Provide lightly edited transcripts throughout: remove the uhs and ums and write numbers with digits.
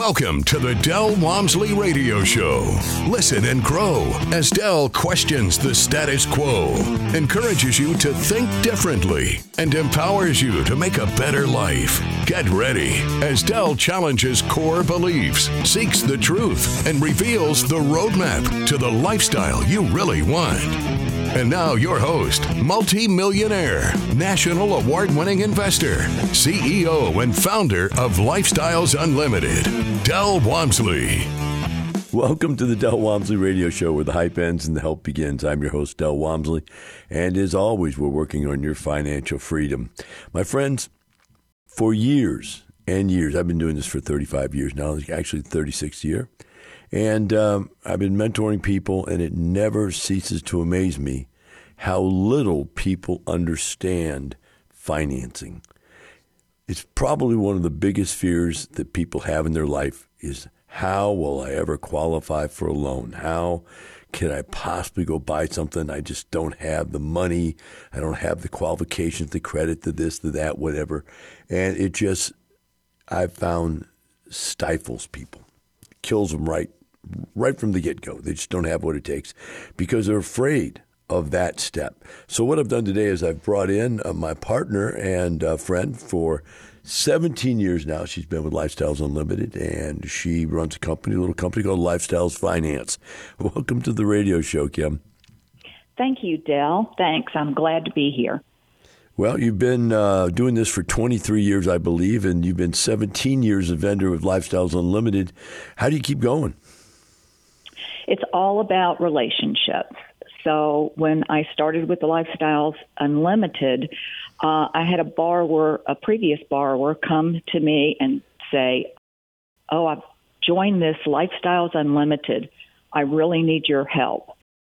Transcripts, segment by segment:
Welcome to the Del Walmsley Radio Show. Listen and grow as Del questions the status quo, encourages you to think differently, and empowers you to make a better life. Get ready as Del challenges core beliefs, seeks the truth, and reveals the roadmap to the lifestyle you really want. And now your host, multi-millionaire, national award-winning investor, CEO and founder of Lifestyles Unlimited, Del Walmsley. Welcome to the Del Walmsley Radio Show, where the hype ends and the help begins. I'm your host, Del Walmsley, and as always, we're working on your financial freedom. My friends, for years and years, I've been doing this for 35 years now, actually 36th year, and I've been mentoring people, and it never ceases to amaze me how little people understand financing. It's probably one of the biggest fears that people have in their life is, how will I ever qualify for a loan? How can I possibly go buy something? I just don't have the money. I don't have the qualifications, the credit, to this, to that, whatever. And it just, I've found, stifles people, kills them right from the get-go. They just don't have what it takes because they're afraid of that step. So what I've done today is I've brought in my partner and friend for 17 years now. She's been with Lifestyles Unlimited, and she runs a little company called Lifestyles Finance. Welcome to the radio show, Kim. Thank you, Del. Thanks. I'm glad to be here. Well, you've been doing this for 23 years, I believe, and you've been 17 years a vendor with Lifestyles Unlimited. How do you keep going? It's all about relationships. So when I started with the Lifestyles Unlimited, I had a previous borrower, come to me and say, "Oh, I've joined this Lifestyles Unlimited. I really need your help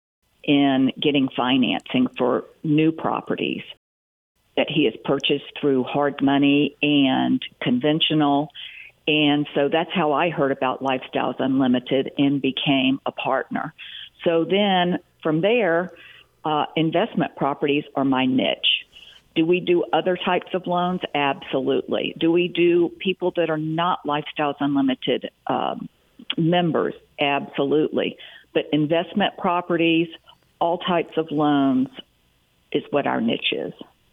in getting financing for new properties that he has purchased through hard money and conventional." And so that's how I heard about Lifestyles Unlimited and became a partner. So then from there, investment properties are my niche. Do we do other types of loans? Absolutely. Do we do people that are not Lifestyles Unlimited members? Absolutely. But investment properties, all types of loans is what our niche is.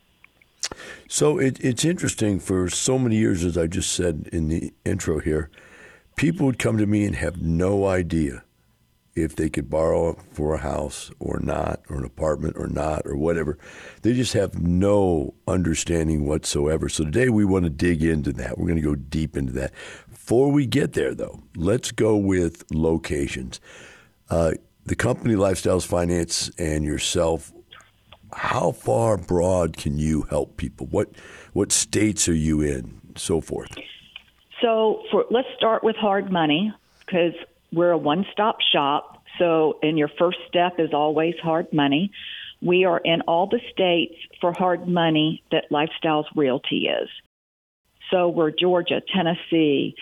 So it's interesting. For so many years, as I just said in the intro here, people would come to me and have no idea if they could borrow for a house or not, or an apartment or not, or whatever. They just have no understanding whatsoever. So today we want to dig into that. We're going to go deep into that. Before we get there, though, let's go with locations. The company Lifestyles Finance and yourself, how far broad can you help people? What states are you in, so forth? So let's start with hard money, because we're a one-stop shop. So, and your first step is always hard money. We are in all the states for hard money that Lifestyles Realty is. So we're Georgia, Tennessee,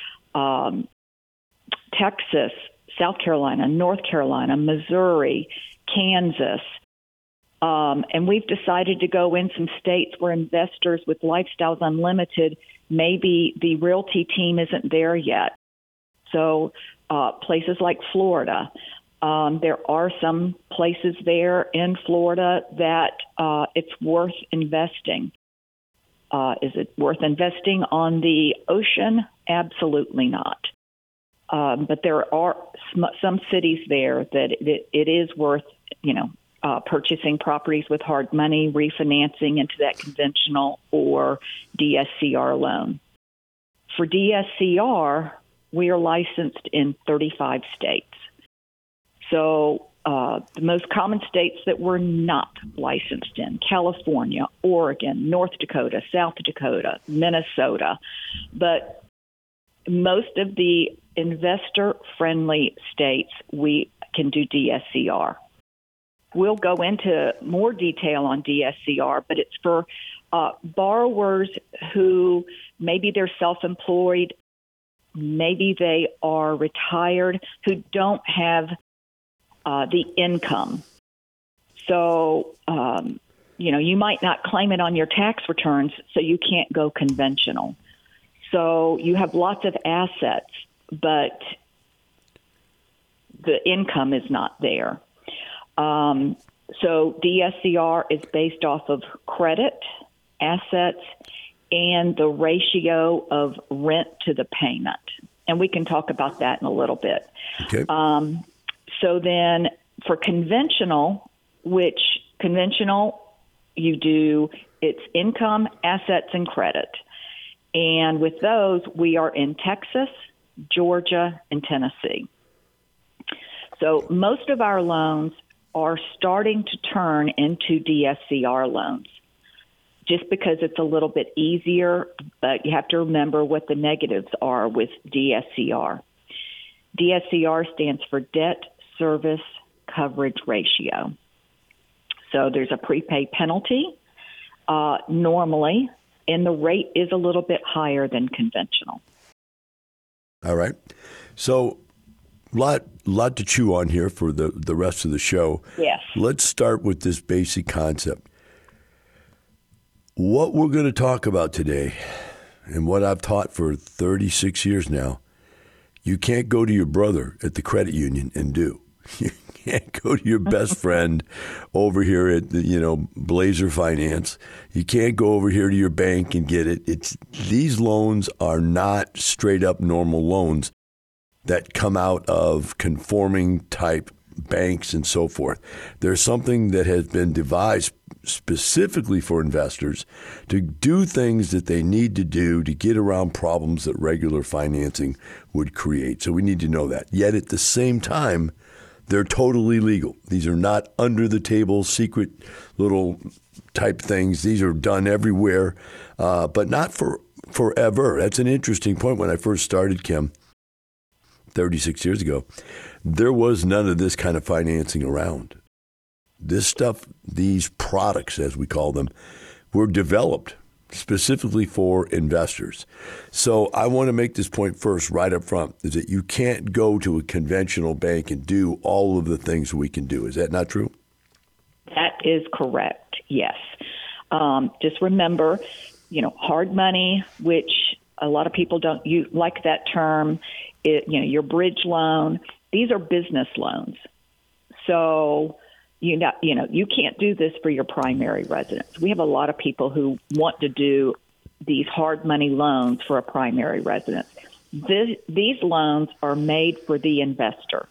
Texas, South Carolina, North Carolina, Missouri, Kansas. And we've decided to go in some states where investors with Lifestyles Unlimited, maybe the realty team isn't there yet. So places like Florida. There are some places there in Florida that it's worth investing. Is it worth investing on the ocean? Absolutely not. But there are some cities there that it is worth, purchasing properties with hard money, refinancing into that conventional or DSCR loan. For DSCR, we are licensed in 35 states. So the most common states that we're not licensed in: California, Oregon, North Dakota, South Dakota, Minnesota. But most of the investor-friendly states, we can do DSCR. We'll go into more detail on DSCR, but it's for borrowers who maybe they're self-employed, maybe they are retired, who don't have the income. So, you might not claim it on your tax returns, so you can't go conventional. So you have lots of assets but the income is not there. So DSCR is based off of credit, assets, and the ratio of rent to the payment. And we can talk about that in a little bit. Okay. So then for conventional, you do, it's income, assets, and credit. And with those, we are in Texas, Georgia, and Tennessee. So most of our loans are starting to turn into DSCR loans just because it's a little bit easier, but you have to remember what the negatives are with DSCR. DSCR stands for debt service coverage ratio. So there's a prepaid penalty normally, and the rate is a little bit higher than conventional. All right. So lot to chew on here for the rest of the show. Yes. Let's start with this basic concept. What we're going to talk about today, and what I've taught for 36 years now, you can't go to your brother at the credit union and do. You can't go to your best friend over here at Blazer Finance. You can't go over here to your bank and get it. These loans are not straight up normal loans that come out of conforming type banks and so forth. There's something that has been devised specifically for investors to do things that they need to do to get around problems that regular financing would create. So we need to know that. Yet at the same time, they're totally legal. These are not under the table, secret little type things. These are done everywhere, but not for forever. That's an interesting point. When I first started, Kim, 36 years ago, there was none of this kind of financing around. This stuff, these products, as we call them, were developed specifically for investors. So I want to make this point first, right up front, is that you can't go to a conventional bank and do all of the things we can do. Is that not true? That is correct, yes. Just remember, hard money, which a lot of people don't like that term, your bridge loan, these are business loans. So, you can't do this for your primary residence. We have a lot of people who want to do these hard money loans for a primary residence. These loans are made for the investor,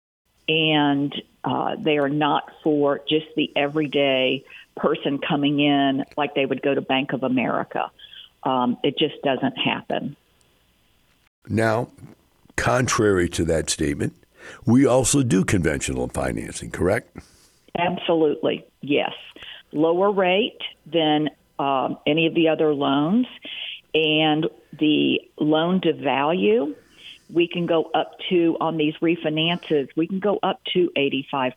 and they are not for just the everyday person coming in like they would go to Bank of America. It just doesn't happen. Now, contrary to that statement, we also do conventional financing, correct? Absolutely, yes. Lower rate than any of the other loans, and the loan to value, we can go up to, on these refinances, we can go up to 85%.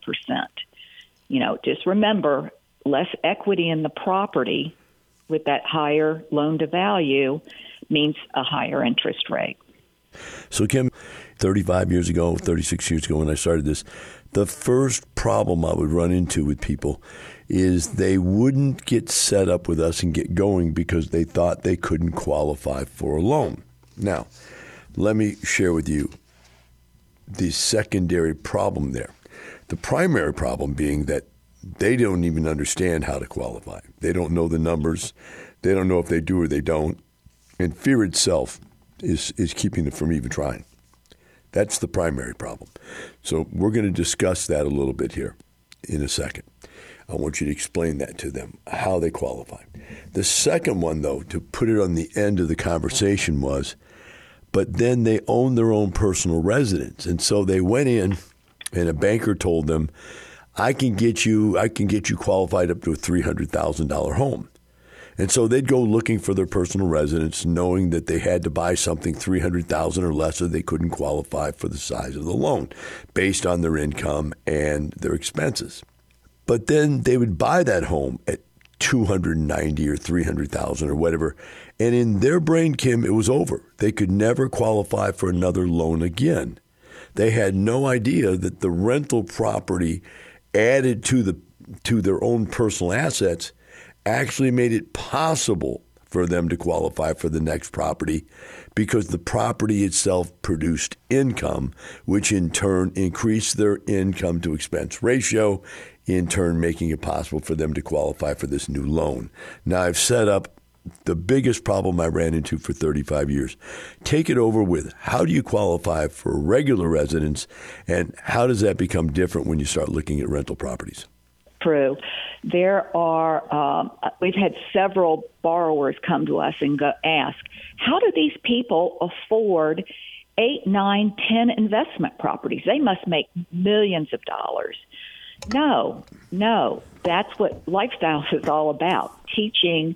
Just remember, less equity in the property with that higher loan to value means a higher interest rate. So, Kim, 36 years ago when I started this, the first problem I would run into with people is they wouldn't get set up with us and get going because they thought they couldn't qualify for a loan. Now, let me share with you the secondary problem there. The primary problem being that they don't even understand how to qualify. They don't know the numbers. They don't know if they do or they don't. And fear itself is keeping them from even trying. That's the primary problem. So we're going to discuss that a little bit here in a second. I want you to explain that to them, how they qualify. The second one, though, to put it on the end of the conversation was, but then they own their own personal residence. And so they went in and a banker told them, I can get you qualified up to a $300,000 home. And so they'd go looking for their personal residence, knowing that they had to buy something $300,000 or less, or they couldn't qualify for the size of the loan based on their income and their expenses. But then they would buy that home at $290,000 or $300,000 or whatever, and in their brain, Kim, it was over. They could never qualify for another loan again. They had no idea that the rental property added to their own personal assets actually made it possible for them to qualify for the next property because the property itself produced income, which in turn increased their income to expense ratio, in turn making it possible for them to qualify for this new loan. Now, I've set up the biggest problem I ran into for 35 years. Take it over with how do you qualify for regular residence, and how does that become different when you start looking at rental properties? True. There are, we've had several borrowers come to us and ask, how do these people afford 8, 9, 10 investment properties? They must make millions of dollars. No, that's what Lifestyles is all about, teaching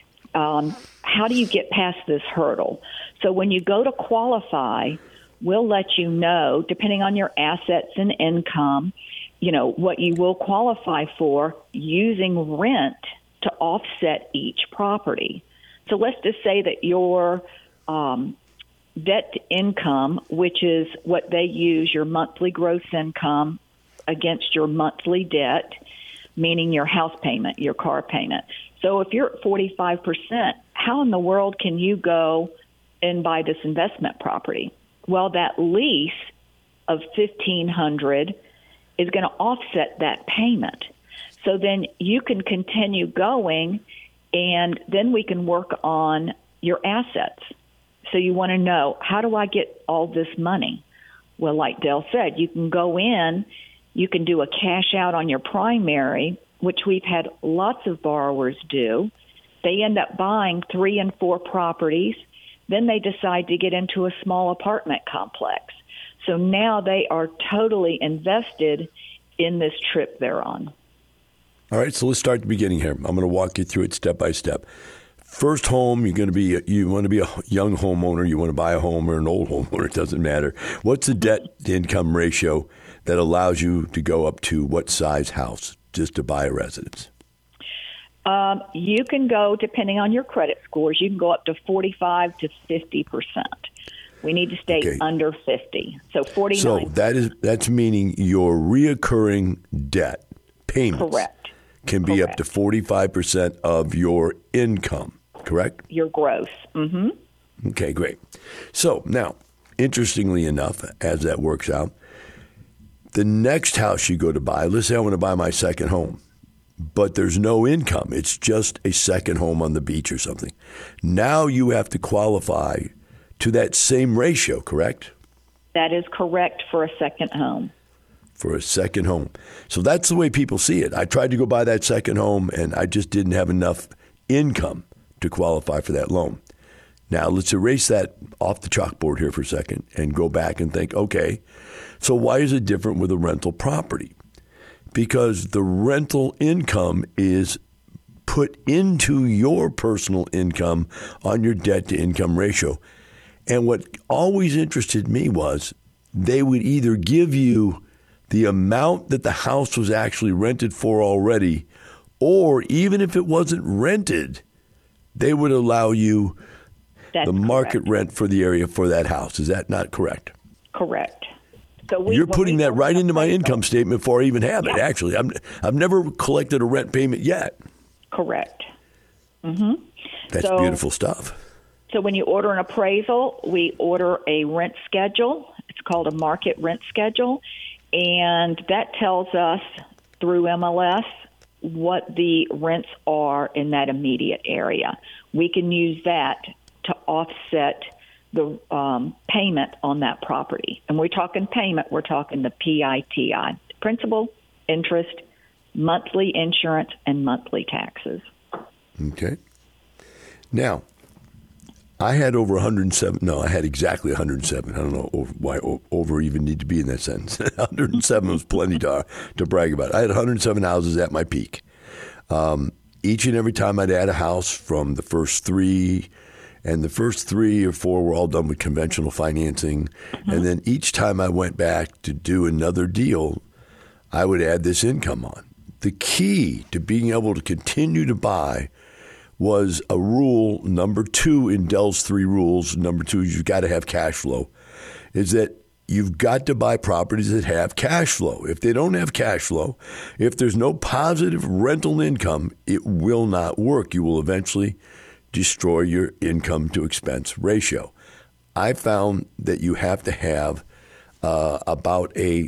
how do you get past this hurdle. So when you go to qualify, we'll let you know, depending on your assets and income, what you will qualify for using rent to offset each property. So let's just say that your debt to income, which is what they use, your monthly gross income against your monthly debt, meaning your house payment, your car payment. So if you're at 45%, how in the world can you go and buy this investment property? Well, that lease of $1,500 is going to offset that payment. So then you can continue going, and then we can work on your assets. So you want to know, how do I get all this money? Well, like Del said, you can go in, you can do a cash out on your primary, which we've had lots of borrowers do. They end up buying 3 and 4 properties. Then they decide to get into a small apartment complex. So now they are totally invested in this trip they're on. All right, so let's start at the beginning here. I'm going to walk you through it step by step. First home, you want to be a young homeowner, you want to buy a home or an old homeowner, it doesn't matter. What's the debt to income ratio that allows you to go up to what size house just to buy a residence? You can go, depending on your credit scores, you can go up to 45 to 50%. We need to stay under 50. So 49. So that's meaning your reoccurring debt payments can be up to 45% of your income, correct? Your gross. Mm-hmm. Okay, great. So now, interestingly enough, as that works out, the next house you go to buy, let's say I want to buy my second home, but there's no income. It's just a second home on the beach or something. Now you have to qualify to that same ratio, correct? That is correct for a second home. For a second home. So that's the way people see it. I tried to go buy that second home, and I just didn't have enough income to qualify for that loan. Now, let's erase that off the chalkboard here for a second and go back and think, okay, so why is it different with a rental property? Because the rental income is put into your personal income on your debt to income ratio. And what always interested me was they would either give you the amount that the house was actually rented for already, or even if it wasn't rented, they would allow you the market rent for the area for that house. Is that not correct? Correct. So you're putting that right into my income statement before I even have it, actually. I've never collected a rent payment yet. Correct. Mm-hmm. That's beautiful stuff. So when you order an appraisal, we order a rent schedule. It's called a market rent schedule. And that tells us through MLS what the rents are in that immediate area. We can use that to offset the payment on that property. And we're talking payment, we're talking the PITI, principal, interest, monthly insurance, and monthly taxes. Okay. Now, I had over 107. No, I had exactly 107. I don't know why over even need to be in that sentence. 107 was plenty to brag about. I had 107 houses at my peak. Each and every time I'd add a house from the first 3, and the first 3 or 4 were all done with conventional financing. Mm-hmm. And then each time I went back to do another deal, I would add this income on. The key to being able to continue to buy was a rule, number 2 in Dell's 3 rules. Number 2 is you've got to have cash flow, is that you've got to buy properties that have cash flow. If they don't have cash flow, if there's no positive rental income, it will not work. You will eventually destroy your income to expense ratio. I found that you have to have about a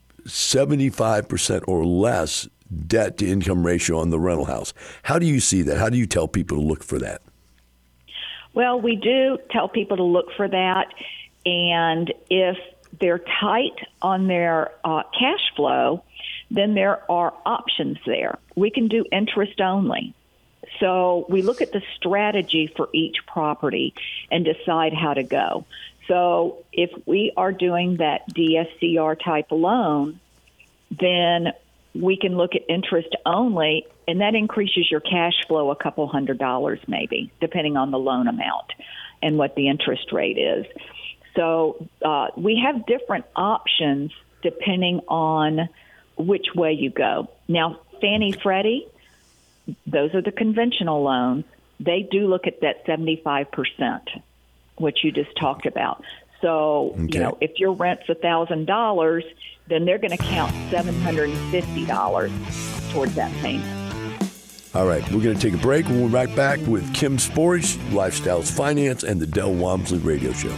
75% or less debt to income ratio on the rental house. How do you see that? How do you tell people to look for that? Well, we do tell people to look for that. And if they're tight on their cash flow, then there are options there. We can do interest only. So we look at the strategy for each property and decide how to go. So if we are doing that DSCR type loan, then we can look at interest only, and that increases your cash flow a couple $100 maybe, depending on the loan amount and what the interest rate is. So we have different options depending on which way you go. Now, Fannie Freddie, those are the conventional loans. They do look at that 75%, which you just talked about. So, okay. If your rent's $1,000, then they're going to count $750 towards that payment. All right, we're going to take a break. We'll be right back with Kim Sporich, Lifestyles Finance, and the Del Walmsley Radio Show.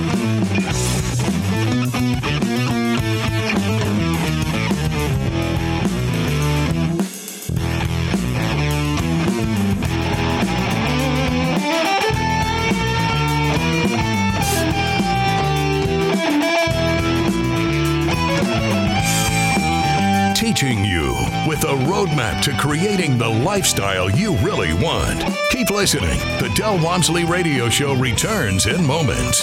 Teaching you with a roadmap to creating the lifestyle you really want. Keep listening. The Del Walmsley Radio Show returns in moments.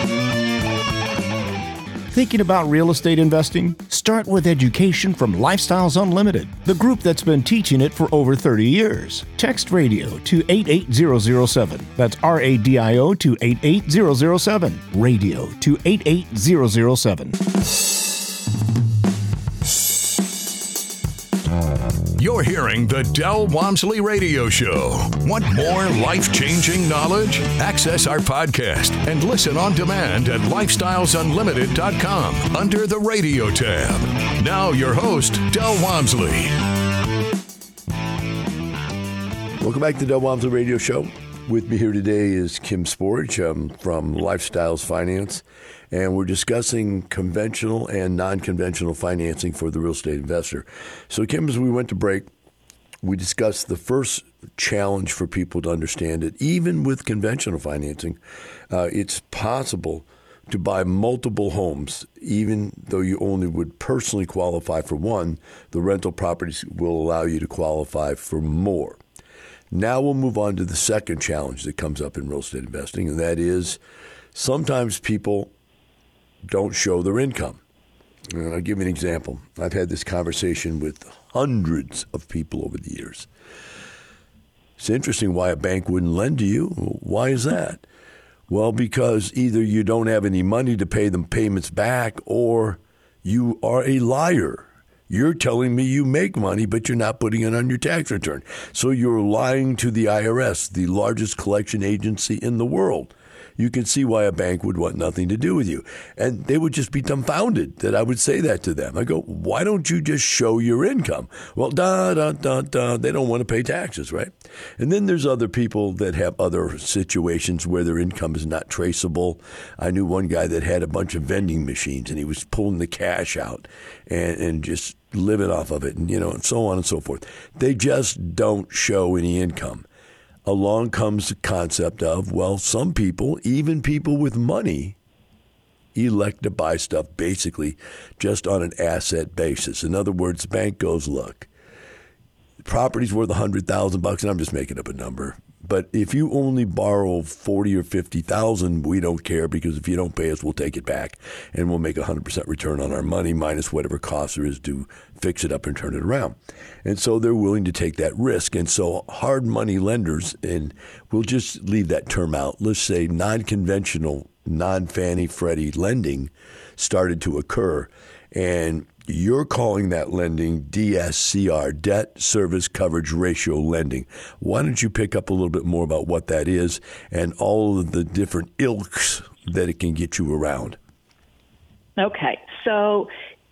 Thinking about real estate investing? Start with education from Lifestyles Unlimited, the group that's been teaching it for over 30 years. Text radio to 88007. That's RADIO to 88007. Radio to 88007. You're hearing the Del Walmsley Radio Show. Want more life-changing knowledge? Access our podcast and listen on demand at lifestylesunlimited.com under the radio tab. Now your host, Del Walmsley. Welcome back to the Del Walmsley Radio Show. With me here today is Kim Sporich from Lifestyles Finance, and we're discussing conventional and non-conventional financing for the real estate investor. So, Kim, as we went to break, we discussed the first challenge for people to understand it. Even with conventional financing, it's possible to buy multiple homes, even though you only would personally qualify for one. The rental properties will allow you to qualify for more. Now we'll move on to the second challenge that comes up in real estate investing, and that is sometimes people don't show their income. And I'll give you an example. I've had this conversation with hundreds of people over the years. It's interesting why a bank wouldn't lend to you. Why is that? Well, because either you don't have any money to pay them payments back, or you are a liar. You're telling me you make money, but you're not putting it on your tax return. So you're lying to the IRS, the largest collection agency in the world. You can see why a bank would want nothing to do with you. And they would just be dumbfounded that I would say that to them. I go, why don't you just show your income? Well, they don't want to pay taxes, right? And then there's other people that have other situations where their income is not traceable. I knew one guy that had a bunch of vending machines, and he was pulling the cash out and just living off of it, and and so on and so forth. They just don't show any income. Along comes the concept of, well, some people, even people with money, elect to buy stuff basically just on an asset basis. In other words, the bank goes, look, the property's worth $100,000, and I'm just making up a number. But if you only borrow $40,000 or $50,000, we don't care, because if you don't pay us, we'll take it back, and we'll make 100% return on our money minus whatever cost there is to fix it up and turn it around. And so they're willing to take that risk. And so hard money lenders, and we'll just leave that term out, let's say non-conventional, non-Fannie Freddie lending started to occur. And you're calling that lending DSCR, Debt Service Coverage Ratio lending. Why don't you pick up a little bit more about what that is and all of the different ilks that it can get you around? Okay. So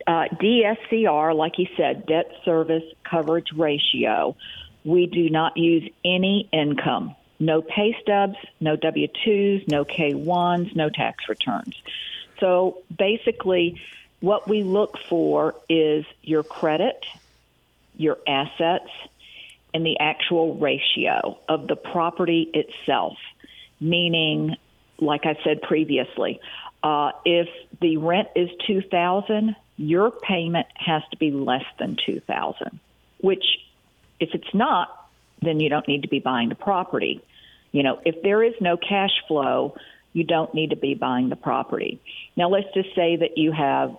DSCR, like you said, Debt Service Coverage Ratio, we do not use any income. no pay stubs, no W-2s, no K-1s, no tax returns. So basically, what we look for is your credit, your assets, and the actual ratio of the property itself, meaning, like I said previously, if the rent is $2,000, your payment has to be less than $2,000, which if it's not, then you don't need to be buying the property. If there is no cash flow, you don't need to be buying the property. Now, let's just say that you have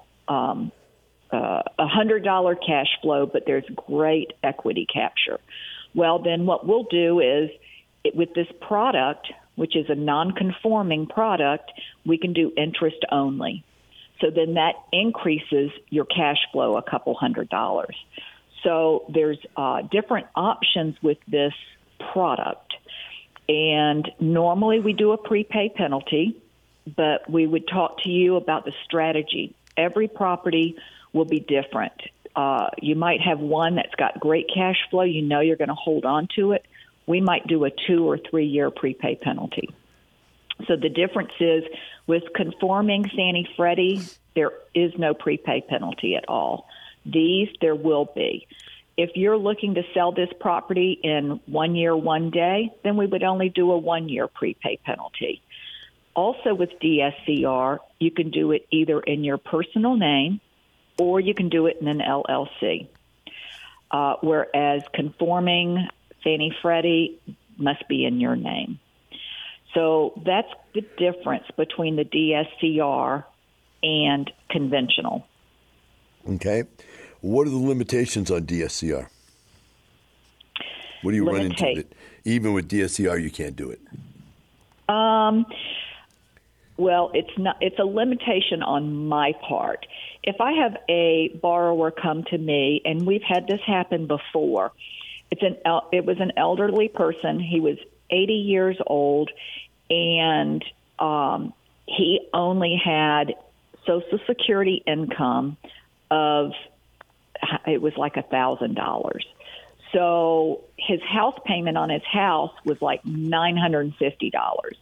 $100 cash flow, but there's great equity capture. Well, then what we'll do is, with this product, which is a non-conforming product, we can do interest only. So then that increases your cash flow a couple $100. So there's different options with this product. And normally we do a prepay penalty, but we would talk to you about the strategy. Every property will be different. You might have one that's got great cash flow. You're going to hold on to it. We might do a 2 or 3 year prepay penalty. So the difference is, with conforming Fannie Freddie, there is no prepay penalty at all. These, there will be. If you're looking to sell this property in 1 year, 1 day, then we would only do a 1 year prepay penalty. Also with DSCR, you can do it either in your personal name or you can do it in an LLC. Whereas conforming Fannie Freddie must be in your name. So that's the difference between the DSCR and conventional. Okay. What are the limitations on DSCR? What do you run into that even with DSCR you can't do it? Well, it's a limitation on my part. If I have a borrower come to me, and we've had this happen before, it was an elderly person. He was 80 years old, and he only had Social Security income of, it was like $1,000. So his house payment on his house was like $950.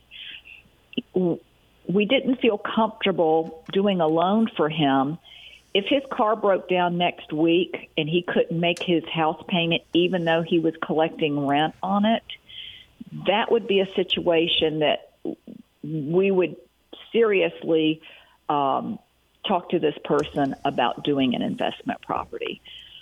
We didn't feel comfortable doing a loan for him. If his car broke down next week and he couldn't make his house payment, even though he was collecting rent on it, that would be a situation that we would seriously talk to this person about doing an investment property.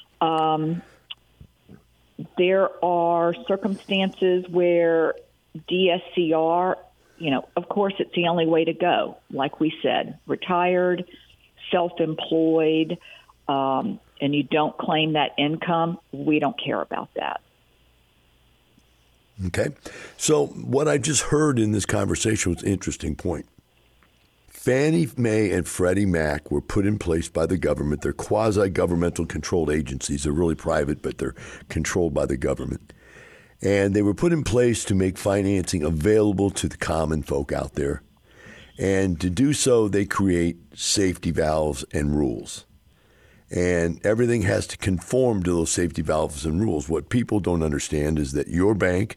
There are circumstances where DSCR, of course, it's the only way to go. Like we said, retired, self-employed, and you don't claim that income, we don't care about that. Okay. So what I just heard in this conversation was an interesting point. Fannie Mae and Freddie Mac were put in place by the government. They're quasi-governmental controlled agencies. They're really private, but they're controlled by the government. And they were put in place to make financing available to the common folk out there. And to do so, they create safety valves and rules. And everything has to conform to those safety valves and rules. What people don't understand is that your bank,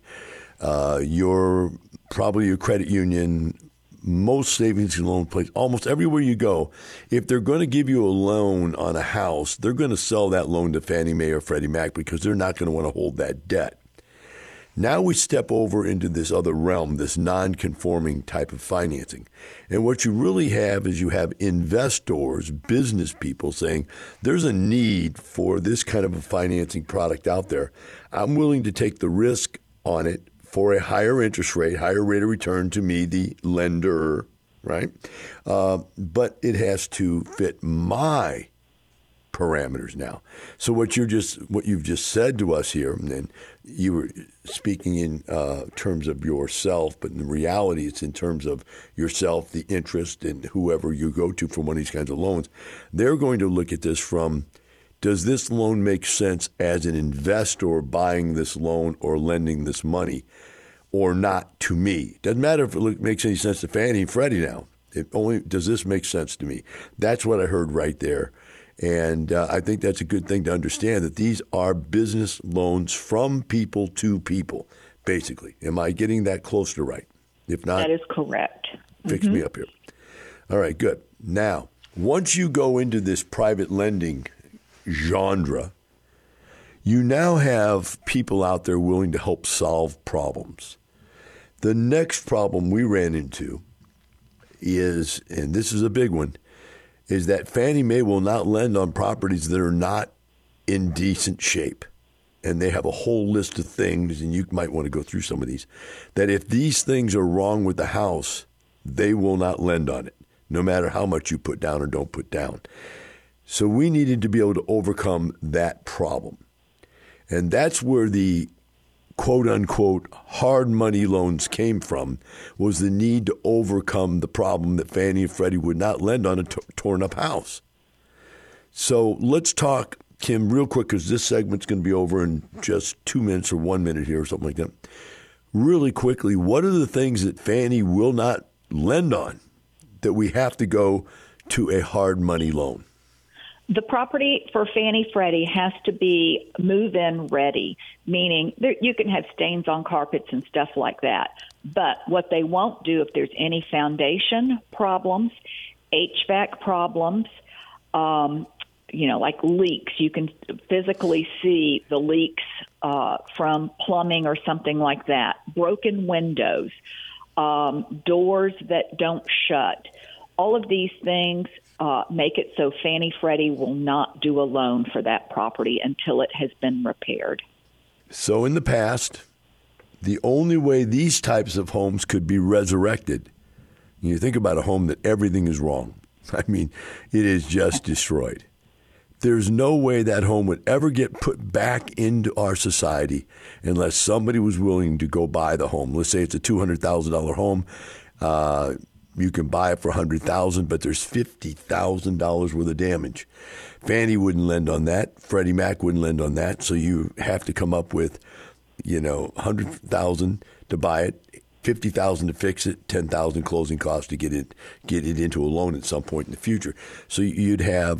probably your credit union, most savings and loan places, almost everywhere you go, if they're going to give you a loan on a house, they're going to sell that loan to Fannie Mae or Freddie Mac because they're not going to want to hold that debt. Now we step over into this other realm, this non-conforming type of financing. And what you really have is you have investors, business people saying, there's a need for this kind of a financing product out there. I'm willing to take the risk on it for a higher interest rate, higher rate of return to me, the lender, right? But it has to fit my parameters now. So what you've just said to us here, and you were speaking in terms of yourself, but in reality it's in terms of yourself, the interest, and whoever you go to for one of these kinds of loans. They're going to look at this from, does this loan make sense as an investor buying this loan or lending this money or not to me? Doesn't matter if it makes any sense to Fannie and Freddie now. It only, does this make sense to me? That's what I heard right there. And I think that's a good thing to understand, that these are business loans from people to people. basically. Am I getting that close to right? If not, that is correct. Fix me up here. All right, good. Now, once you go into this private lending genre, you now have people out there willing to help solve problems. The next problem we ran into is, and this is a big one, is that Fannie Mae will not lend on properties that are not in decent shape. And they have a whole list of things, and you might want to go through some of these, that if these things are wrong with the house, they will not lend on it, no matter how much you put down or don't put down. So we needed to be able to overcome that problem. And that's where the quote-unquote hard money loans came from, was the need to overcome the problem that Fannie and Freddie would not lend on a torn-up house. So let's talk, Kim, real quick, because this segment's going to be over in just 2 minutes or 1 minute here or something like that. Really quickly, what are the things that Fannie will not lend on that we have to go to a hard money loan? The property for Fannie Freddie has to be move-in ready, meaning you can have stains on carpets and stuff like that. But what they won't do if there's any foundation problems, HVAC problems, like leaks, you can physically see the leaks from plumbing or something like that, broken windows, doors that don't shut. All of these things make it so Fannie Freddie will not do a loan for that property until it has been repaired. So in the past, the only way these types of homes could be resurrected, you think about a home that everything is wrong. I mean, it is just destroyed. There's no way that home would ever get put back into our society unless somebody was willing to go buy the home. Let's say it's a $200,000 home. You can buy it for $100,000, but there's $50,000 worth of damage. Fannie wouldn't lend on that. Freddie Mac wouldn't lend on that. So you have to come up with, $100,000 to buy it, $50,000 to fix it, $10,000 closing costs to get it into a loan at some point in the future. So you'd have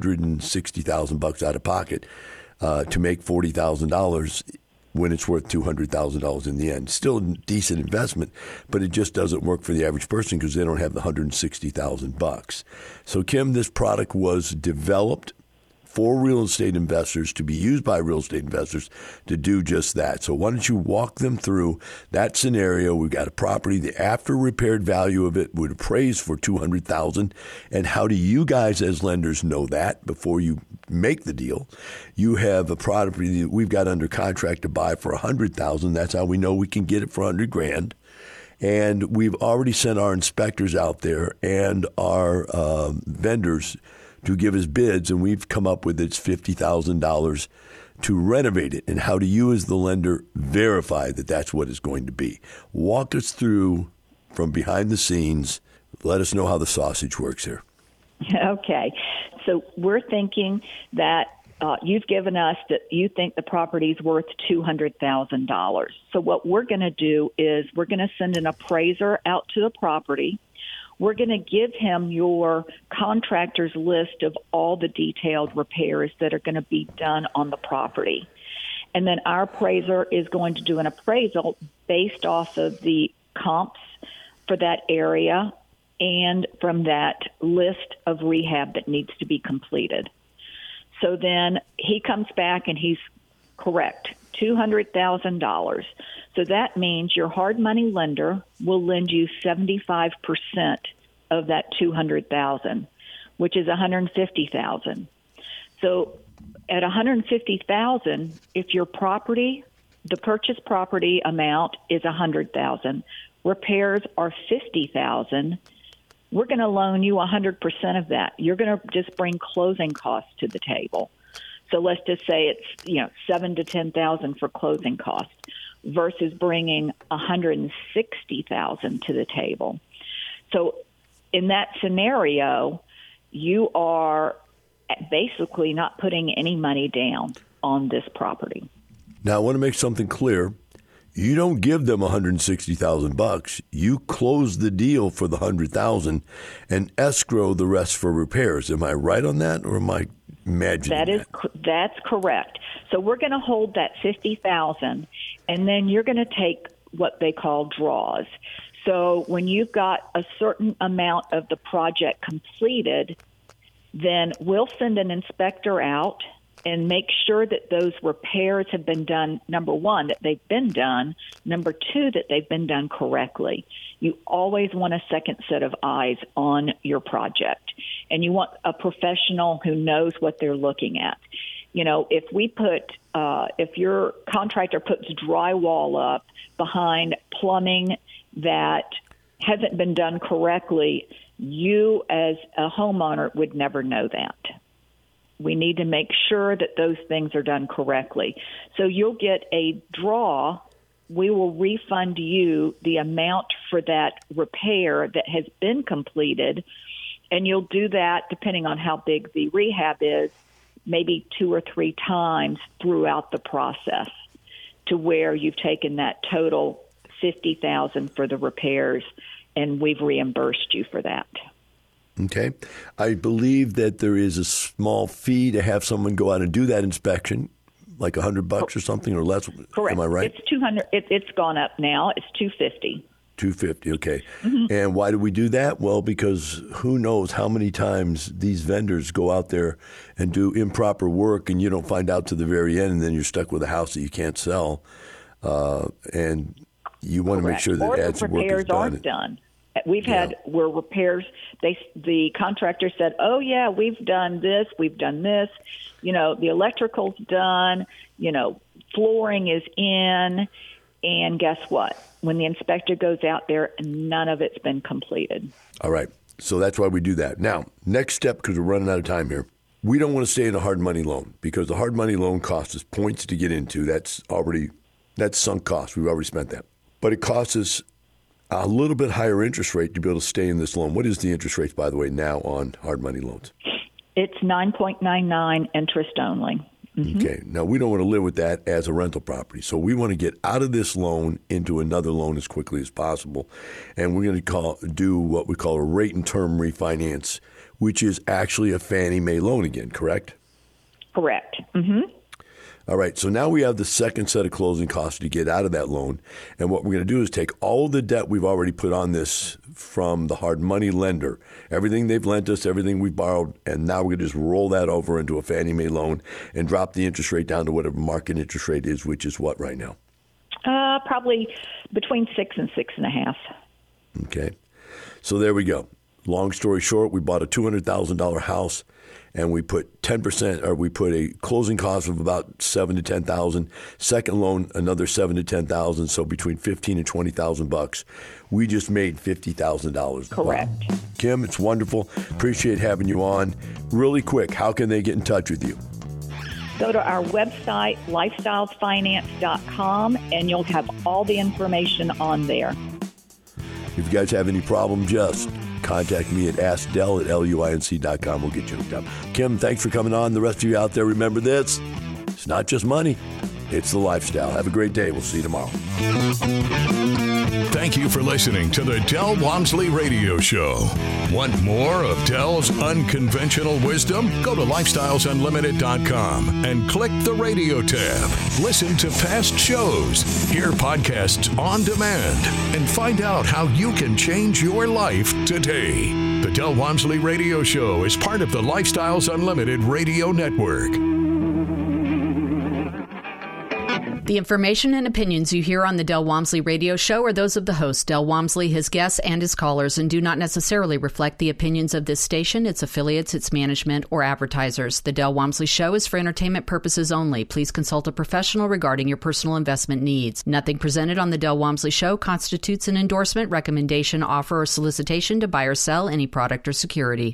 $160,000 out of pocket to make $40,000 when it's worth $200,000 in the end. Still a decent investment, but it just doesn't work for the average person because they don't have the $160,000. So, Kim, this product was developed for real estate investors to be used by real estate investors to do just that. So why don't you walk them through that scenario? We've got a property, the after repaired value of it would appraise for $200,000. And how do you guys as lenders know that before you make the deal? You have a property that we've got under contract to buy for $100,000. That's how we know we can get it for $100,000. And we've already sent our inspectors out there and our vendors to give us bids, and we've come up with it's $50,000 to renovate it. And how do you as the lender verify that that's what it's going to be? Walk us through from behind the scenes. Let us know how the sausage works here. Okay. So we're thinking that you've given us that you think the property is worth $200,000. So what we're going to do is we're going to send an appraiser out to the property. We're going to give him your contractor's list of all the detailed repairs that are going to be done on the property. And then our appraiser is going to do an appraisal based off of the comps for that area and from that list of rehab that needs to be completed. So then he comes back and he's correct, $200,000. So that means your hard money lender will lend you 75% of that $200,000, which is $150,000. So at $150,000, if your property, the purchase property amount is $100,000, repairs are $50,000, we're going to loan you 100% of that. You're going to just bring closing costs to the table. So let's just say it's $7,000 to $10,000 for closing costs versus bringing $160,000 to the table. So in that scenario, you are basically not putting any money down on this property. Now I want to make something clear. You don't give them $160,000. You close the deal for the $100,000 and escrow the rest for repairs. Am I right on that, or am I imagining that's correct. So we're going to hold that $50,000, and then you're going to take what they call draws. So when you've got a certain amount of the project completed, then we'll send an inspector out and make sure that those repairs have been done, number one, that they've been done, number two, that they've been done correctly. You always want a second set of eyes on your project, and you want a professional who knows what they're looking at. You know, if your contractor puts drywall up behind plumbing that hasn't been done correctly, you as a homeowner would never know that. We need to make sure that those things are done correctly. So you'll get a draw. We will refund you the amount for that repair that has been completed, and you'll do that, depending on how big the rehab is, maybe 2 or 3 times throughout the process, to where you've taken that total $50,000 for the repairs, and we've reimbursed you for that. Okay. I believe that there is a small fee to have someone go out and do that inspection, like $100 or something, or less. Correct. Am I right? It's $200. It's gone up now. It's $250. $250. Okay. Mm-hmm. And why do we do that? Well, because who knows how many times these vendors go out there and do improper work, and you don't find out to the very end, and then you're stuck with a house that you can't sell. And you want to make sure that ads work is repairs done. Aren't done. We've had where repairs, the contractor said, oh, yeah, we've done this, we've done this. You know, the electrical's done, you know, flooring is in, and guess what? When the inspector goes out there, none of it's been completed. All right. So that's why we do that. Now, next step, because we're running out of time here, we don't want to stay in a hard money loan, because the hard money loan costs us points to get into. That's sunk cost. We've already spent that. But it costs us a little bit higher interest rate to be able to stay in this loan. What is the interest rate, by the way, now on hard money loans? It's 9.99 interest only. Mm-hmm. Okay. Now, we don't want to live with that as a rental property. So we want to get out of this loan into another loan as quickly as possible. And we're going to do what we call a rate and term refinance, which is actually a Fannie Mae loan again, correct? Correct. Mm-hmm. All right, so now we have the second set of closing costs to get out of that loan. And what we're going to do is take all the debt we've already put on this from the hard money lender, everything they've lent us, everything we borrowed, and now we're going to just roll that over into a Fannie Mae loan and drop the interest rate down to whatever market interest rate is, which is what right now? Probably between 6 and 6.5. Okay, so there we go. Long story short, we bought a $200,000 house, and we put 10%, or we put a closing cost of about $7,000 to $10,000. Second loan, another $7,000 to $10,000. So between $15,000 and $20,000, we just made $50,000. Correct. Wow. Kim, it's wonderful. Appreciate having you on. Really quick, how can they get in touch with you? Go to our website, lifestylesfinance.com, and you'll have all the information on there. If you guys have any problem, just contact me at AskDell@LUINC.com. We'll get you hooked up. Kim, thanks for coming on. The rest of you out there, remember this. It's not just money. It's the lifestyle. Have a great day. We'll see you tomorrow. Thank you for listening to the Del Walmsley Radio Show. Want more of Del's unconventional wisdom? Go to lifestylesunlimited.com and click the radio tab. Listen to past shows, hear podcasts on demand, and find out how you can change your life today. The Del Walmsley Radio Show is part of the Lifestyles Unlimited Radio Network. The information and opinions you hear on the Del Walmsley Radio Show are those of the host, Del Walmsley, his guests, and his callers, and do not necessarily reflect the opinions of this station, its affiliates, its management, or advertisers. The Del Walmsley Show is for entertainment purposes only. Please consult a professional regarding your personal investment needs. Nothing presented on the Del Walmsley Show constitutes an endorsement, recommendation, offer, or solicitation to buy or sell any product or security.